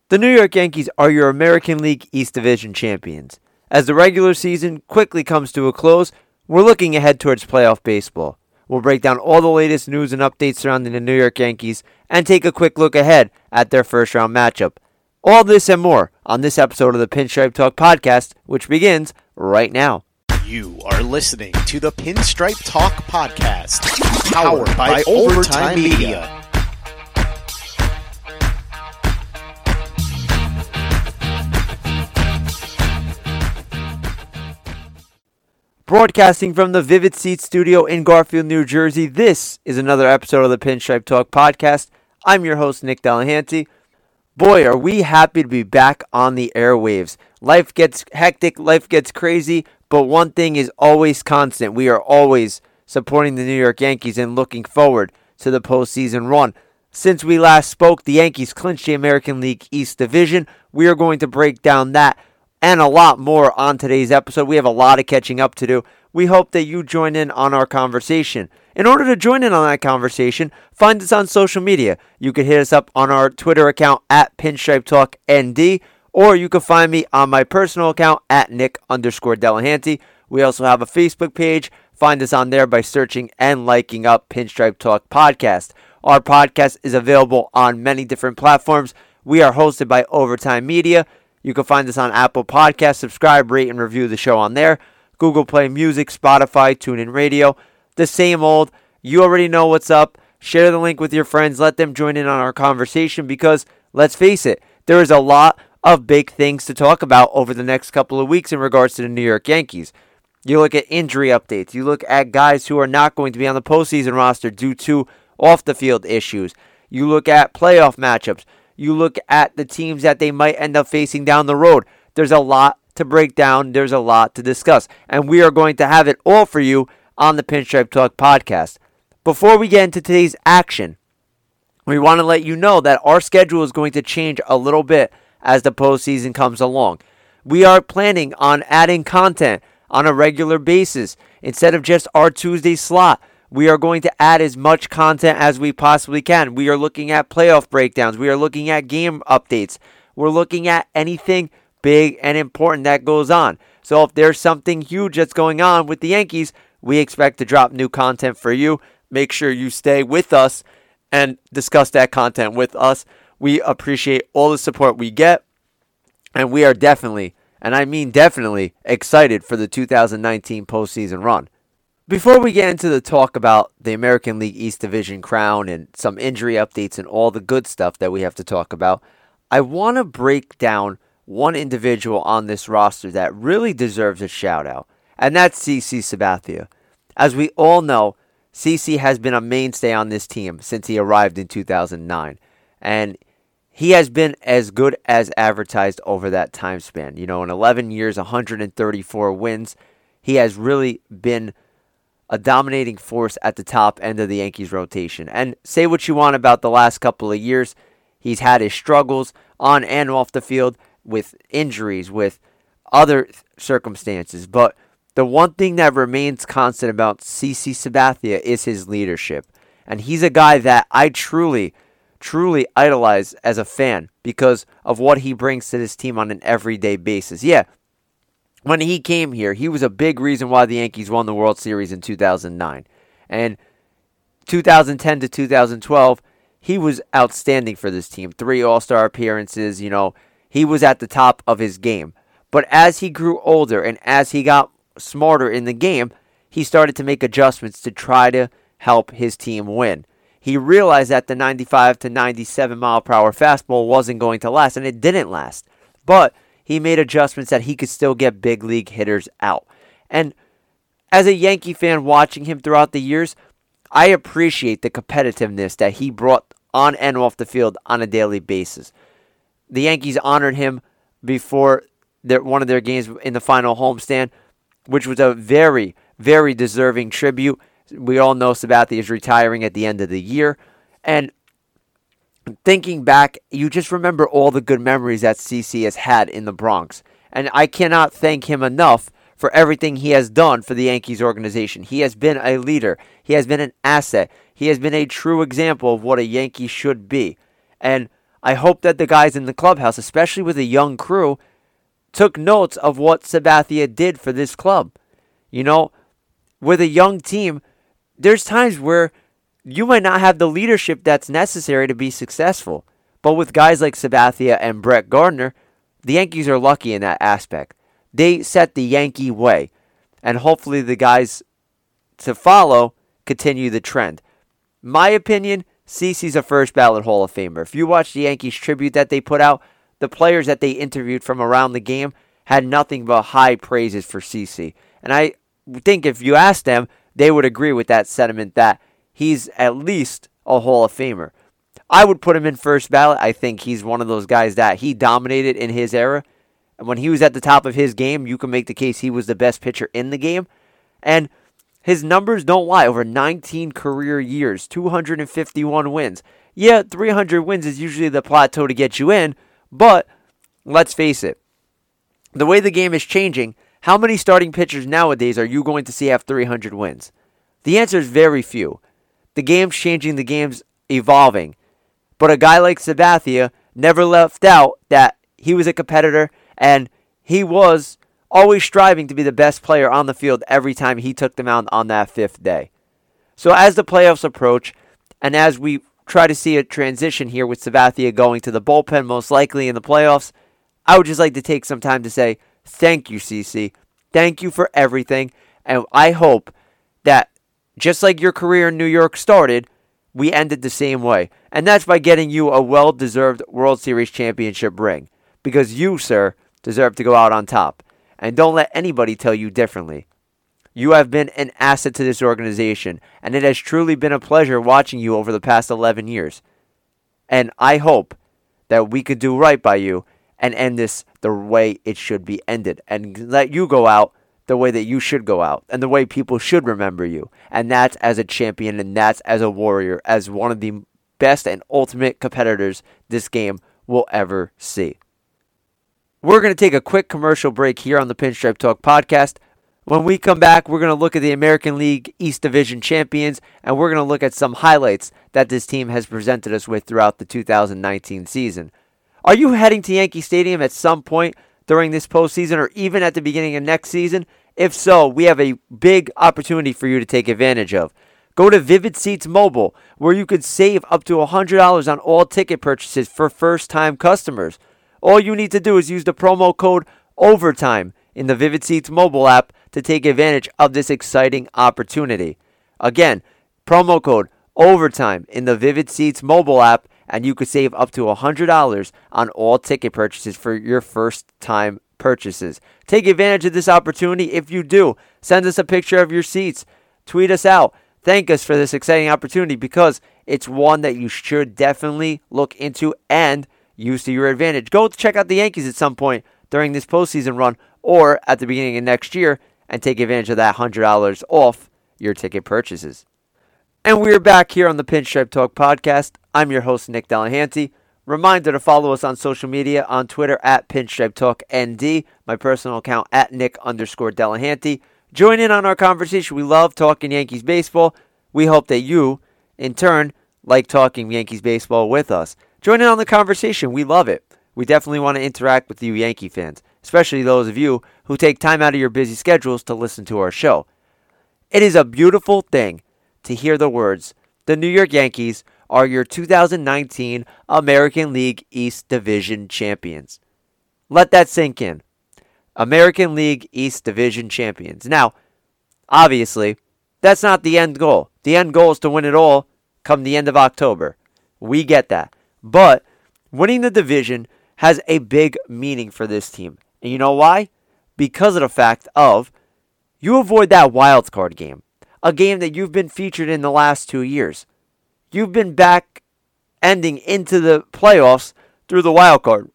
The New York Yankees are your American League East Division champions. As the regular season quickly comes to a close, we're looking ahead towards playoff baseball. We'll break down all the latest news and updates surrounding the New York Yankees and take a quick look ahead at their first round matchup. All this and more on this episode of the Pinstripe Talk podcast, which begins right now. You are listening to the Pinstripe Talk podcast, powered by Overtime Media. Broadcasting from the Vivid Seats studio in Garfield, New Jersey, this is another episode of the Pinstripe Talk podcast. I'm your host, Nick Delahanty. Boy, are we happy to be back on the airwaves. Life gets hectic, life gets crazy, but one thing is always constant. We are always supporting the New York Yankees and looking forward to the postseason run. Since we last spoke, the Yankees clinched the American League East Division. We are going to break down that and a lot more on today's episode. We have a lot of catching up to do. We hope that you join in on our conversation. In order to join in on that conversation, find us on social media. You can hit us up on our Twitter account at PinstripeTalkND, or you can find me on my personal account at Nick_Delahanty. We also have a Facebook page. Find us on there by searching and liking up Pinstripe Talk Podcast. Our podcast is available on many different platforms. We are hosted by Overtime Media. You can find us on Apple Podcasts. Subscribe, rate, and review the show on there. Google Play Music, Spotify, TuneIn Radio. The same old. You already know what's up. Share the link with your friends. Let them join in on our conversation because, let's face it, there is a lot of big things to talk about over the next couple of weeks in regards to the New York Yankees. You look at injury updates. You look at guys who are not going to be on the postseason roster due to off-the-field issues. You look at playoff matchups. You look at the teams that they might end up facing down the road. There's a lot to break down. There's a lot to discuss. And we are going to have it all for you on the Pinstripe Talk podcast. Before we get into today's action, we want to let you know that our schedule is going to change a little bit as the postseason comes along. We are planning on adding content on a regular basis. Instead of just our Tuesday slot, we are going to add as much content as we possibly can. We are looking at playoff breakdowns. We are looking at game updates. We're looking at anything big and important that goes on. So if there's something huge that's going on with the Yankees, we expect to drop new content for you. Make sure you stay with us and discuss that content with us. We appreciate all the support we get. And we are definitely, and I mean definitely, excited for the 2019 postseason run. Before we get into the talk about the American League East Division crown and some injury updates and all the good stuff that we have to talk about, I want to break down one individual on this roster that really deserves a shout out, and that's CC Sabathia. As we all know, CC has been a mainstay on this team since he arrived in 2009, and he has been as good as advertised over that time span. You know, in 11 years, 134 wins, he has really been a dominating force at the top end of the Yankees rotation. And say what you want about the last couple of years, he's had his struggles on and off the field with injuries, with other circumstances. But the one thing that remains constant about CC Sabathia is his leadership. And he's a guy that I truly idolize as a fan because of what he brings to this team on an everyday basis. Yeah, when he came here, he was a big reason why the Yankees won the World Series in 2009. And 2010 to 2012, he was outstanding for this team. 3 All-Star appearances, you know, he was at the top of his game. But as he grew older and as he got smarter in the game, he started to make adjustments to try to help his team win. He realized that the 95 to 97 mile per hour fastball wasn't going to last, and it didn't last. But he made adjustments that he could still get big league hitters out. And as a Yankee fan watching him throughout the years, I appreciate the competitiveness that he brought on and off the field on a daily basis. The Yankees honored him before one of their games in the final homestand, which was a very, very deserving tribute. We all know Sabathia is retiring at the end of the year. And thinking back, you just remember all the good memories that CC has had in the Bronx. And I cannot thank him enough for everything he has done for the Yankees organization. He has been a leader. He has been an asset. He has been a true example of what a Yankee should be. And I hope that the guys in the clubhouse, especially with a young crew, took notes of what Sabathia did for this club. You know, with a young team, there's times where you might not have the leadership that's necessary to be successful. But with guys like Sabathia and Brett Gardner, the Yankees are lucky in that aspect. They set the Yankee way. And hopefully the guys to follow continue the trend. My opinion, CeCe's a first ballot Hall of Famer. If you watch the Yankees tribute that they put out, the players that they interviewed from around the game had nothing but high praises for CeCe. And I think if you ask them, they would agree with that sentiment that he's at least a Hall of Famer. I would put him in first ballot. I think he's one of those guys that he dominated in his era. And when he was at the top of his game, you can make the case he was the best pitcher in the game. And his numbers don't lie. Over 19 career years, 251 wins. Yeah, 300 wins is usually the plateau to get you in. But let's face it. The way the game is changing, how many starting pitchers nowadays are you going to see have 300 wins? The answer is very few. The game's changing. The game's evolving. But a guy like Sabathia never left out that he was a competitor and he was always striving to be the best player on the field every time he took the mound on that fifth day. So as the playoffs approach and as we try to see a transition here with Sabathia going to the bullpen most likely in the playoffs, I would just like to take some time to say thank you, CeCe. Thank you for everything. And I hope that just like your career in New York started, we ended the same way. And that's by getting you a well-deserved World Series championship ring. Because you, sir, deserve to go out on top. And don't let anybody tell you differently. You have been an asset to this organization. And it has truly been a pleasure watching you over the past 11 years. And I hope that we could do right by you and end this the way it should be ended. And let you go out the way that you should go out and the way people should remember you. And that's as a champion and that's as a warrior, as one of the best and ultimate competitors this game will ever see. We're going to take a quick commercial break here on the Pinstripe Talk podcast. When we come back, we're going to look at the American League East Division champions and we're going to look at some highlights that this team has presented us with throughout the 2019 season. Are you heading to Yankee Stadium at some point during this postseason or even at the beginning of next season? If so, we have a big opportunity for you to take advantage of. Go to Vivid Seats Mobile, where you could save up to $100 on all ticket purchases for first-time customers. All you need to do is use the promo code OVERTIME in the Vivid Seats mobile app to take advantage of this exciting opportunity. Again, promo code OVERTIME in the Vivid Seats mobile app, and you could save up to $100 on all ticket purchases for your first-time purchases. Take advantage of this opportunity. If you do, send us a picture of your seats. Tweet us out. Thank us for this exciting opportunity because it's one that you should definitely look into and use to your advantage. Go check out the Yankees at some point during this postseason run or at the beginning of next year and take advantage of that $100 off your ticket purchases. And we're back here on the Pinstripe Talk podcast. I'm your host, Nick Delahanty. Reminder to follow us on social media on Twitter at Pinstripe Talk ND, my personal account at Nick_Delahanty. Join in on our conversation. We love talking Yankees baseball. We hope that you, in turn, like talking Yankees baseball with us. Join in on the conversation. We love it. We definitely want to interact with you Yankee fans, especially those of you who take time out of your busy schedules to listen to our show. It is a beautiful thing to hear the words, the New York Yankees are your 2019 American League East Division champions. Let that sink in. American League East Division champions. Now, obviously, that's not the end goal. The end goal is to win it all come the end of October. We get that. But winning the division has a big meaning for this team. And you know why? Because of the fact of you avoid that wild card game. A game that you've been featured in the last 2 years. You've been back ending into the playoffs through the wild card.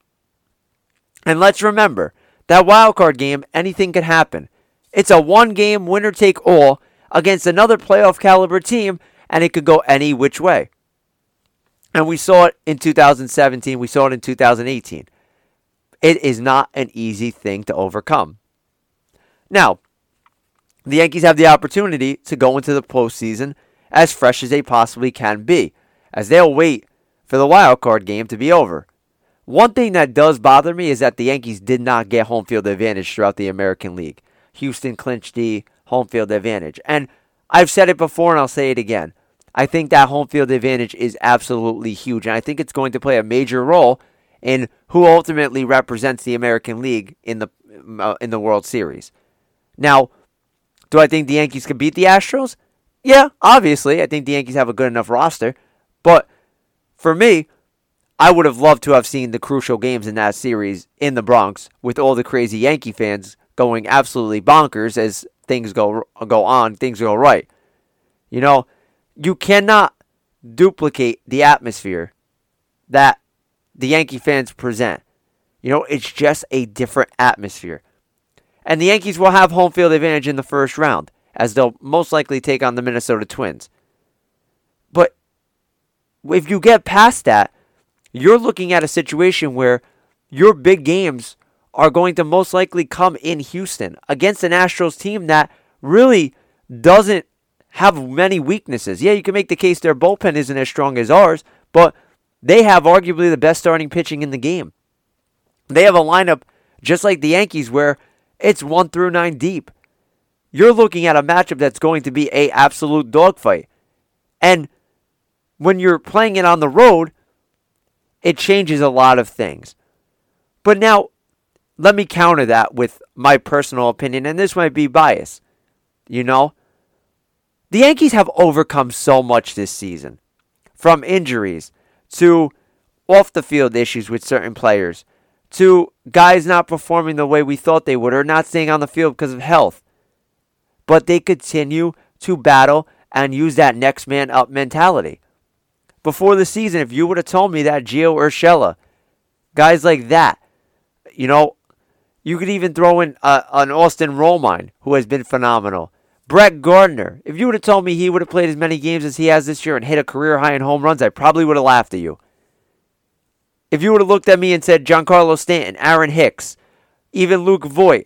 And let's remember, that wild card game, anything could happen. It's a one-game winner-take-all against another playoff caliber team, and it could go any which way. And we saw it in 2017. We saw it in 2018. It is not an easy thing to overcome. Now, the Yankees have the opportunity to go into the postseason as fresh as they possibly can be, as they'll wait for the wild card game to be over. One thing that does bother me is that the Yankees did not get home field advantage throughout the American League. Houston clinched the home field advantage. And I've said it before and I'll say it again. I think that home field advantage is absolutely huge. And I think it's going to play a major role in who ultimately represents the American League in the World Series. Now, do I think the Yankees can beat the Astros? Yeah, obviously. I think the Yankees have a good enough roster. But for me, I would have loved to have seen the crucial games in that series in the Bronx with all the crazy Yankee fans going absolutely bonkers as things go on, things go right. You know, you cannot duplicate the atmosphere that the Yankee fans present. You know, it's just a different atmosphere. And the Yankees will have home field advantage in the first round, as they'll most likely take on the Minnesota Twins. But if you get past that, you're looking at a situation where your big games are going to most likely come in Houston against an Astros team that really doesn't have many weaknesses. Yeah, you can make the case their bullpen isn't as strong as ours, but they have arguably the best starting pitching in the game. They have a lineup just like the Yankees where it's 1 through 9 deep. You're looking at a matchup that's going to be an absolute dogfight. And when you're playing it on the road, it changes a lot of things. But now, let me counter that with my personal opinion, and this might be bias. You know, the Yankees have overcome so much this season. From injuries, to off-the-field issues with certain players, to guys not performing the way we thought they would, or not staying on the field because of health. But they continue to battle and use that next man up mentality. Before the season, if you would have told me that Gio Urshela, guys like that, you know, you could even throw in an Austin Romine, who has been phenomenal. Brett Gardner, if you would have told me he would have played as many games as he has this year and hit a career high in home runs, I probably would have laughed at you. If you would have looked at me and said Giancarlo Stanton, Aaron Hicks, even Luke Voit,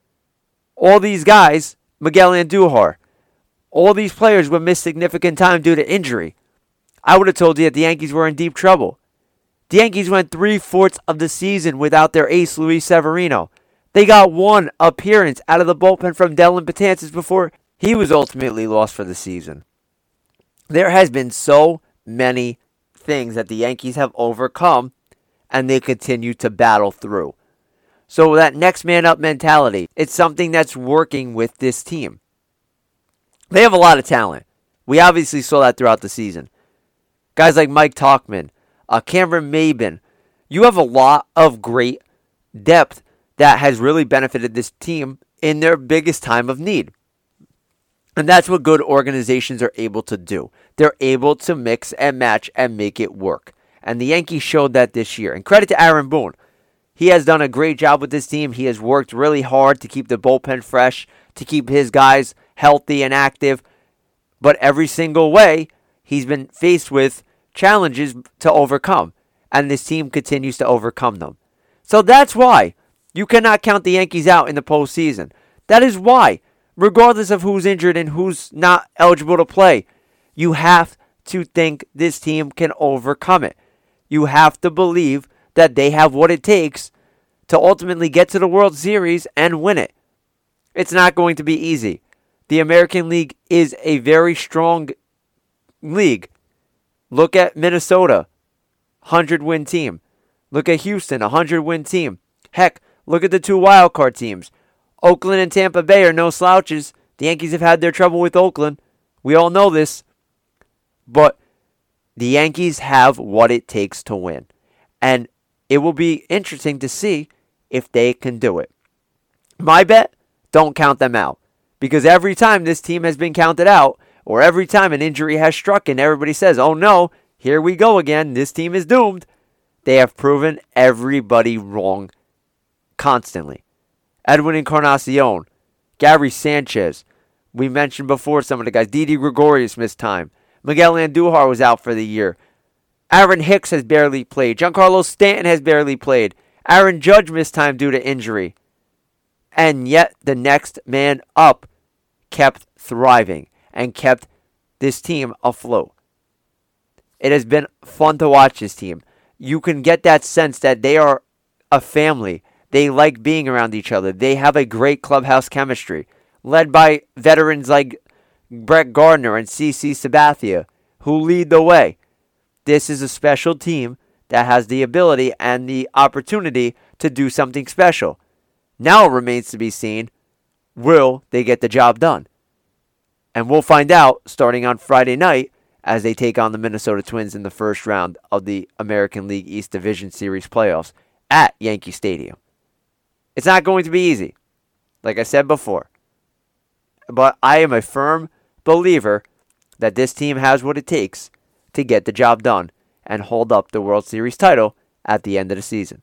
all these guys, Miguel Andujar, all these players would miss significant time due to injury, I would have told you that the Yankees were in deep trouble. The Yankees went 3/4 of the season without their ace, Luis Severino. They got one appearance out of the bullpen from Dellin Betances before he was ultimately lost for the season. There has been so many things that the Yankees have overcome, and they continue to battle through. So that next man up mentality, it's something that's working with this team. They have a lot of talent. We obviously saw that throughout the season. Guys like Mike Tauchman, Cameron Maybin. You have a lot of great depth that has really benefited this team in their biggest time of need. And that's what good organizations are able to do. They're able to mix and match and make it work. And the Yankees showed that this year. And credit to Aaron Boone. He has done a great job with this team. He has worked really hard to keep the bullpen fresh, to keep his guys healthy and active. But every single way, he's been faced with challenges to overcome. And this team continues to overcome them. So that's why you cannot count the Yankees out in the postseason. That is why, regardless of who's injured and who's not eligible to play, you have to think this team can overcome it. You have to believe that they have what it takes to ultimately get to the World Series and win it. It's not going to be easy. The American League is a very strong league. Look at Minnesota, 100-win team. Look at Houston, 100-win team. Heck, look at the two wildcard teams. Oakland and Tampa Bay are no slouches. The Yankees have had their trouble with Oakland. We all know this. But the Yankees have what it takes to win. And it will be interesting to see if they can do it. My bet, don't count them out. Because every time this team has been counted out, or every time an injury has struck and everybody says, oh no, here we go again, this team is doomed, they have proven everybody wrong constantly. Edwin Encarnacion, Gary Sanchez, we mentioned before some of the guys, Didi Gregorius missed time. Miguel Andujar was out for the year. Aaron Hicks has barely played. Giancarlo Stanton has barely played. Aaron Judge missed time due to injury. And yet the next man up kept thriving and kept this team afloat. It has been fun to watch this team. You can get that sense that they are a family. They like being around each other. They have a great clubhouse chemistry, led by veterans like Brett Gardner and CC Sabathia, who lead the way. This is a special team that has the ability and the opportunity to do something special. Now it remains to be seen, will they get the job done? And we'll find out starting on Friday night as they take on the Minnesota Twins in the first round of the American League East Division Series playoffs at Yankee Stadium. It's not going to be easy, like I said before. But I am a firm believer that this team has what it takes to get the job done and hold up the World Series title at the end of the season.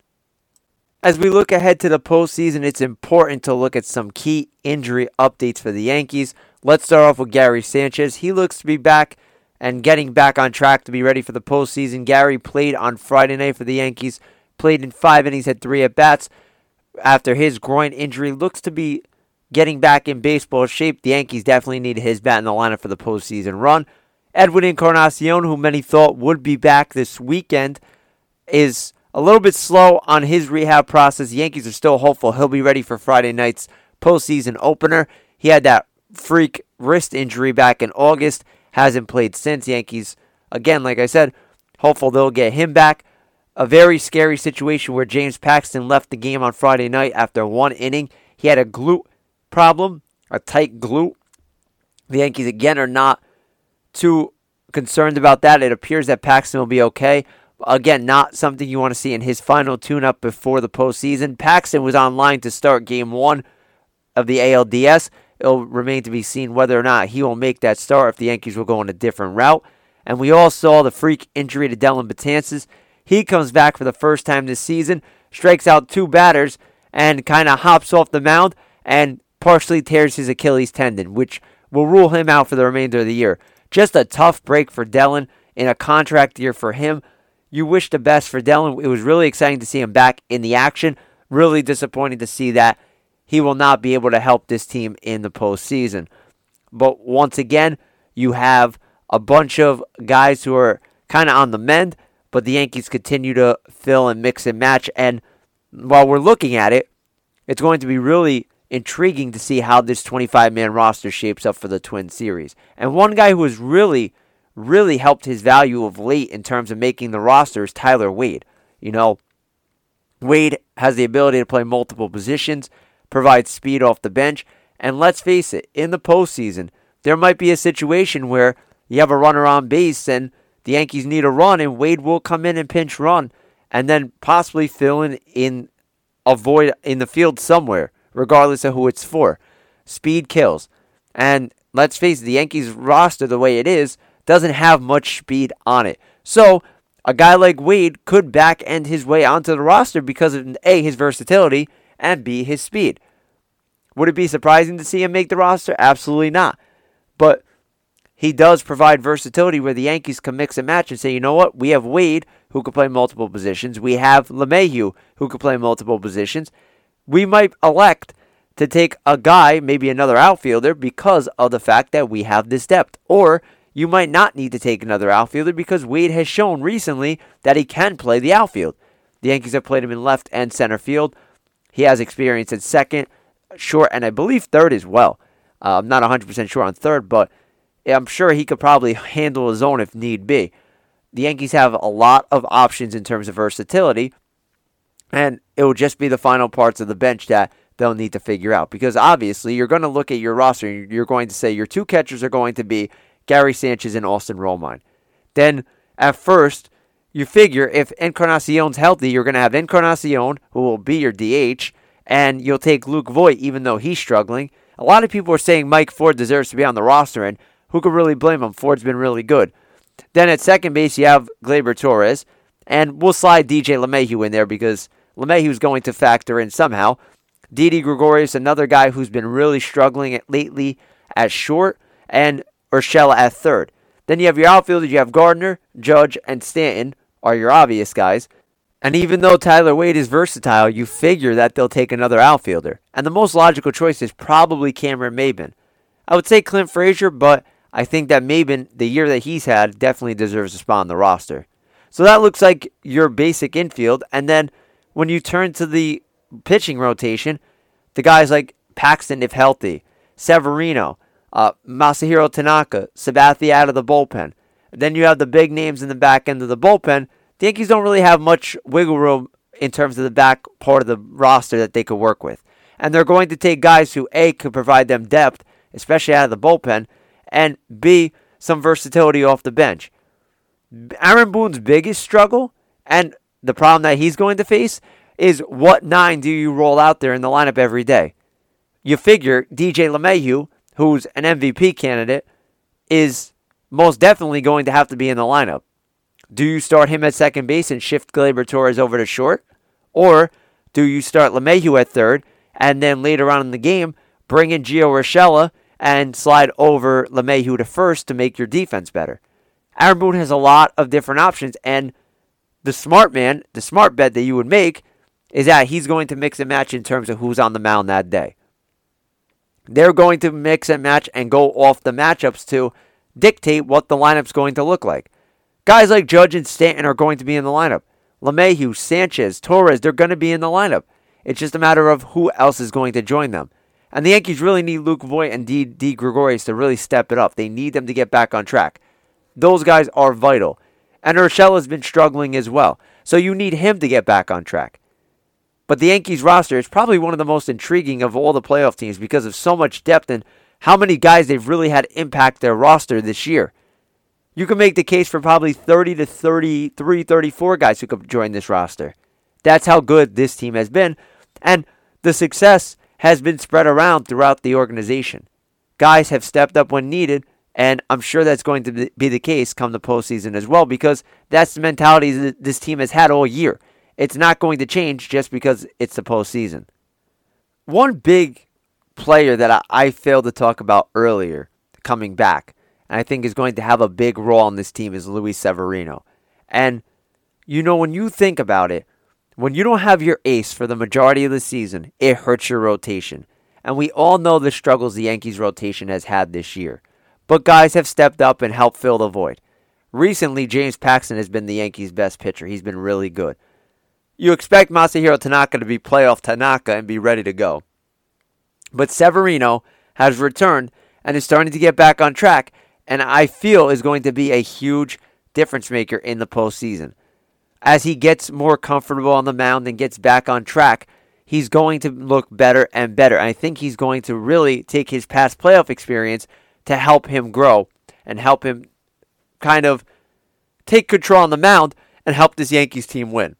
As we look ahead to the postseason, it's important to look at some key injury updates for the Yankees. Let's start off with Gary Sanchez. He looks to be back and getting back on track to be ready for the postseason. Gary played on Friday night for the Yankees, played in 5 innings, had 3 at-bats. After his groin injury, looks to be getting back in baseball shape. The Yankees definitely need his bat in the lineup for the postseason run. Edwin Encarnacion, who many thought would be back this weekend, is a little bit slow on his rehab process. The Yankees are still hopeful he'll be ready for Friday night's postseason opener. He had that freak wrist injury back in August. Hasn't played since. Yankees, again, like I said, hopeful they'll get him back. A very scary situation where James Paxton left the game on Friday night after 1 inning. He had a glute problem, a tight glute. The Yankees, again, are not too concerned about that. It appears that Paxton will be okay. Again, not something you want to see in his final tune-up before the postseason. Paxton was online to start Game 1 of the ALDS. It'll remain to be seen whether or not he will make that start if the Yankees will go on a different route. And we all saw the freak injury to Dellin Betances. He comes back for the first time this season, strikes out 2 batters, and kind of hops off the mound and partially tears his Achilles tendon, which will rule him out for the remainder of the year. Just a tough break for Dellin in a contract year for him. You wish the best for Dellin. It was really exciting to see him back in the action. Really disappointing to see that he will not be able to help this team in the postseason. But once again, you have a bunch of guys who are kind of on the mend, but the Yankees continue to fill and mix and match. And while we're looking at it, it's going to be really intriguing to see how this 25-man roster shapes up for the Twins series. And one guy who has really helped his value of late in terms of making the roster is Tyler Wade. You know, Wade has the ability to play multiple positions, provides speed off the bench, and let's face it, in the postseason, there might be a situation where you have a runner on base and the Yankees need a run, and Wade will come in and pinch run, and then possibly fill in a void in the field somewhere, regardless of who it's for. Speed kills. And let's face it, the Yankees roster, the way it is, doesn't have much speed on it. So, a guy like Wade could back end his way onto the roster because of A, his versatility, and B, his speed. Would it be surprising to see him make the roster? Absolutely not. But he does provide versatility where the Yankees can mix and match and say, you know what, we have Wade who can play multiple positions. We have LeMahieu who can play multiple positions. We might elect to take a guy, maybe another outfielder, because of the fact that we have this depth. Or you might not need to take another outfielder because Wade has shown recently that he can play the outfield. The Yankees have played him in left and center field. He has experience at second, short, and I believe third as well. I'm not 100% sure on third, but I'm sure he could probably handle his own if need be. The Yankees have a lot of options in terms of versatility, and it will just be the final parts of the bench that they'll need to figure out. Because obviously, you're going to look at your roster, and you're going to say your 2 catchers are going to be Gary Sanchez and Austin Romine. Then, at first, you figure if Encarnacion's healthy, you're going to have Encarnacion, who will be your DH, and you'll take Luke Voit, even though he's struggling. A lot of people are saying Mike Ford deserves to be on the roster, and who could really blame him? Ford's been really good. Then at second base, you have Gleyber Torres, and we'll slide DJ LeMahieu in there because LeMahieu's going to factor in somehow. Didi Gregorius, another guy who's been really struggling lately at short, and Urshela at third. Then you have your outfielders. You have Gardner, Judge, and Stanton are your obvious guys. And even though Tyler Wade is versatile, you figure that they'll take another outfielder. And the most logical choice is probably Cameron Maybin. I would say Clint Frazier, but I think that Maybin, the year that he's had, definitely deserves a spot on the roster. So that looks like your basic infield. And then when you turn to the pitching rotation, the guys like Paxton, if healthy, Severino, Masahiro Tanaka, Sabathia out of the bullpen. Then you have the big names in the back end of the bullpen. The Yankees don't really have much wiggle room in terms of the back part of the roster that they could work with. And they're going to take guys who, A, could provide them depth, especially out of the bullpen, and B, some versatility off the bench. Aaron Boone's biggest struggle, and the problem that he's going to face, is what 9 do you roll out there in the lineup every day? You figure DJ LeMahieu, who's an MVP candidate, is most definitely going to have to be in the lineup. Do you start him at second base and shift Gleyber Torres over to short? Or do you start LeMahieu at third and then later on in the game bring in Gio Urshela and slide over LeMahieu to first to make your defense better? Aaron Boone has a lot of different options, and the smart bet that you would make is that he's going to mix and match in terms of who's on the mound that day. They're going to mix and match and go off the matchups to dictate what the lineup's going to look like. Guys like Judge and Stanton are going to be in the lineup. LeMahieu, Sanchez, Torres, they're going to be in the lineup. It's just a matter of who else is going to join them. And the Yankees really need Luke Voit and D. Gregorius to really step it up. They need them to get back on track. Those guys are vital. And Urshela has been struggling as well. So you need him to get back on track. But the Yankees roster is probably one of the most intriguing of all the playoff teams because of so much depth and how many guys they've really had impact their roster this year. You can make the case for probably 30 to 33, 34 guys who could join this roster. That's how good this team has been. And the success has been spread around throughout the organization. Guys have stepped up when needed, and I'm sure that's going to be the case come the postseason as well because that's the mentality that this team has had all year. It's not going to change just because it's the postseason. One big player that I failed to talk about earlier coming back, and I think is going to have a big role on this team, is Luis Severino. And, when you think about it, when you don't have your ace for the majority of the season, it hurts your rotation. And we all know the struggles the Yankees rotation has had this year. But guys have stepped up and helped fill the void. Recently, James Paxton has been the Yankees' best pitcher. He's been really good. You expect Masahiro Tanaka to be playoff Tanaka and be ready to go. But Severino has returned and is starting to get back on track, and I feel is going to be a huge difference maker in the postseason. As he gets more comfortable on the mound and gets back on track, he's going to look better and better. I think he's going to really take his past playoff experience to help him grow and help him kind of take control on the mound and help this Yankees team win.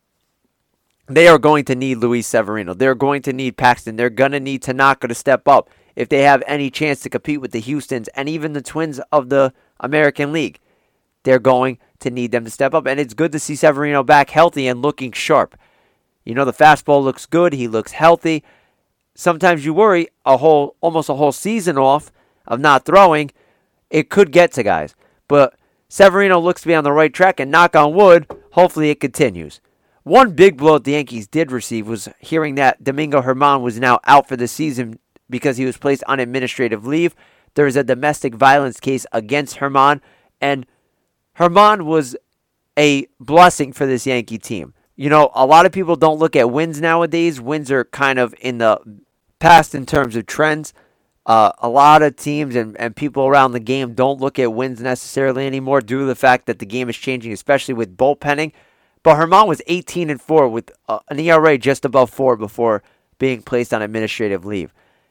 They are going to need Luis Severino. They're going to need Paxton. They're going to need Tanaka to step up if they have any chance to compete with the Houstons and even the Twins of the American League. They're going to need them to step up. And it's good to see Severino back healthy and looking sharp. The fastball looks good. He looks healthy. Sometimes you worry almost a whole season off of not throwing. It could get to guys. But Severino looks to be on the right track, and knock on wood, hopefully it continues. One big blow that the Yankees did receive was hearing that Domingo Germán was now out for the season because he was placed on administrative leave. There is a domestic violence case against Germán, and Germán was a blessing for this Yankee team. A lot of people don't look at wins nowadays. Wins are kind of in the past in terms of trends. A lot of teams and people around the game don't look at wins necessarily anymore due to the fact that the game is changing, especially with bullpenning. But Germán was 18-4 with an ERA just above 4 before being placed on administrative leave.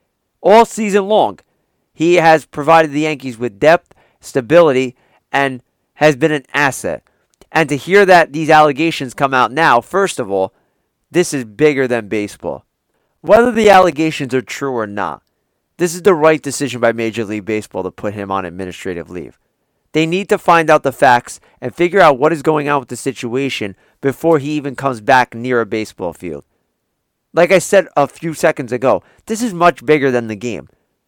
All season long, he has provided the Yankees with depth, stability, and has been an asset. And to hear that these allegations come out now, first of all, this is bigger than baseball. Whether the allegations are true or not, this is the right decision by Major League Baseball to put him on administrative leave. They need to find out the facts and figure out what is going on with the situation before he even comes back near a baseball field. Like I said a few seconds ago, this is much bigger than the game.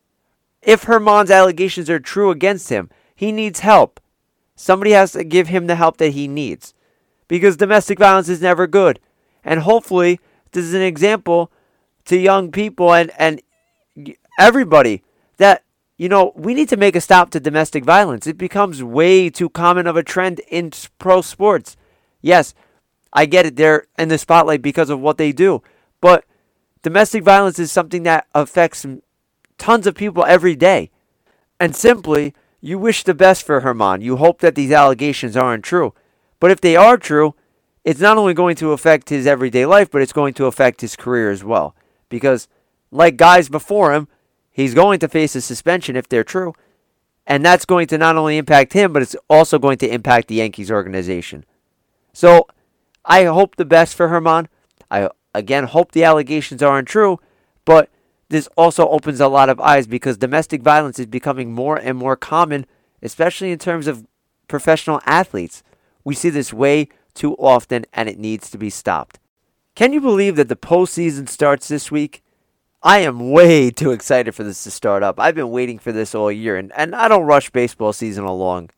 If Germán's allegations are true against him, he needs help. Somebody has to give him the help that he needs. Because domestic violence is never good. And hopefully, this is an example to young people and everybody that we need to make a stop to domestic violence. It becomes way too common of a trend in pro sports. Yes, I get it. They're in the spotlight because of what they do. But domestic violence is something that affects tons of people every day. And simply, you wish the best for Germán. You hope that these allegations aren't true. But if they are true, it's not only going to affect his everyday life, but it's going to affect his career as well. Because, like guys before him, he's going to face a suspension if they're true. And that's going to not only impact him, but it's also going to impact the Yankees organization. So, I hope the best for Germán. I, again, hope the allegations aren't true. But this also opens a lot of eyes because domestic violence is becoming more and more common, especially in terms of professional athletes. We see this way too often, and it needs to be stopped. Can you believe that the postseason starts this week? I am way too excited for this to start up. I've been waiting for this all year, and I don't rush baseball season along.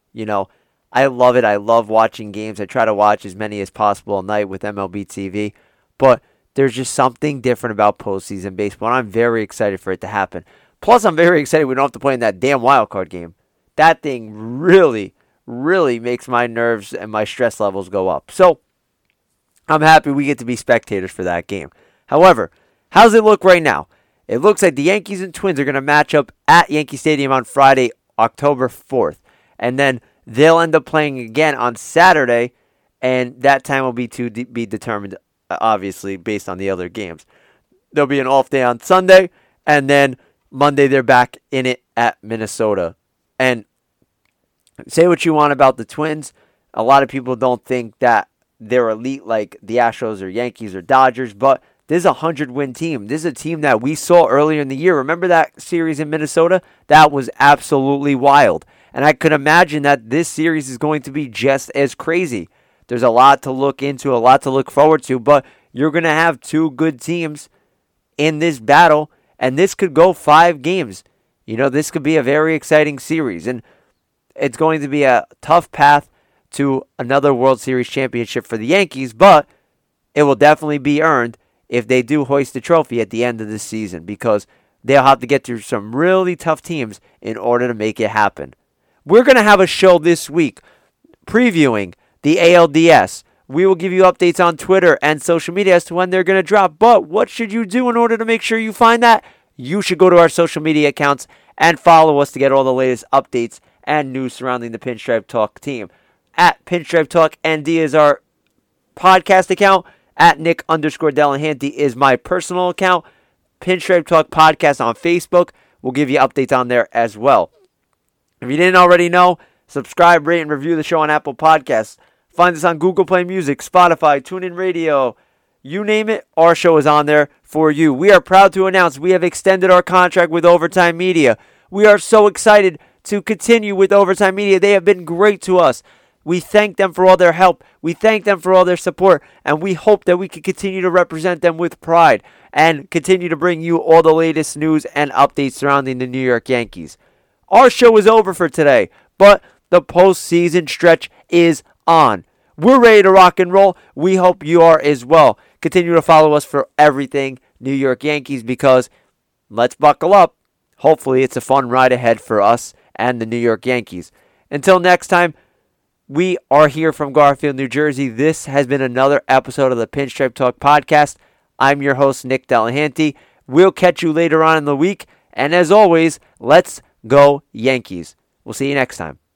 I love it. I love watching games. I try to watch as many as possible at night with MLB TV, but there's just something different about postseason baseball, and I'm very excited for it to happen. Plus, I'm very excited we don't have to play in that damn wild card game. That thing really makes my nerves and my stress levels go up. So, I'm happy we get to be spectators for that game. However, how's it look right now? It looks like the Yankees and Twins are going to match up at Yankee Stadium on Friday, October 4th. And then they'll end up playing again on Saturday, and that time will be to be determined, obviously, based on the other games. There'll be an off day on Sunday, and then Monday they're back in it at Minnesota. And say what you want about the Twins. A lot of people don't think that they're elite like the Astros or Yankees or Dodgers, but this is a 100-win team. This is a team that we saw earlier in the year. Remember that series in Minnesota? That was absolutely wild. And I could imagine that this series is going to be just as crazy. There's a lot to look into, a lot to look forward to, but you're going to have two good teams in this battle, and this could go 5 games. This could be a very exciting series, and it's going to be a tough path to another World Series championship for the Yankees, but it will definitely be earned if they do hoist the trophy at the end of the season, because they'll have to get through some really tough teams in order to make it happen. We're going to have a show this week previewing the ALDS. We will give you updates on Twitter and social media as to when they're going to drop, but what should you do in order to make sure you find that? You should go to our social media accounts and follow us to get all the latest updates and news surrounding the Pinstripe Talk team. At Pinstripe Talk ND is our podcast account. At Nick_Delahanty is my personal account. Pinstripe Talk Podcast on Facebook. We'll give you updates on there as well. If you didn't already know, subscribe, rate, and review the show on Apple Podcasts. Find us on Google Play Music, Spotify, TuneIn Radio. You name it, our show is on there for you. We are proud to announce we have extended our contract with Overtime Media. We are so excited to continue with Overtime Media. They have been great to us. We thank them for all their help. We thank them for all their support. And we hope that we can continue to represent them with pride and continue to bring you all the latest news and updates surrounding the New York Yankees. Our show is over for today, but the postseason stretch is on. We're ready to rock and roll. We hope you are as well. Continue to follow us for everything New York Yankees, because let's buckle up. Hopefully it's a fun ride ahead for us and the New York Yankees. Until next time, we are here from Garfield, New Jersey. This has been another episode of the Pinstripe Talk Podcast. I'm your host, Nick Delahanty. We'll catch you later on in the week. And as always, let's go Yankees. We'll see you next time.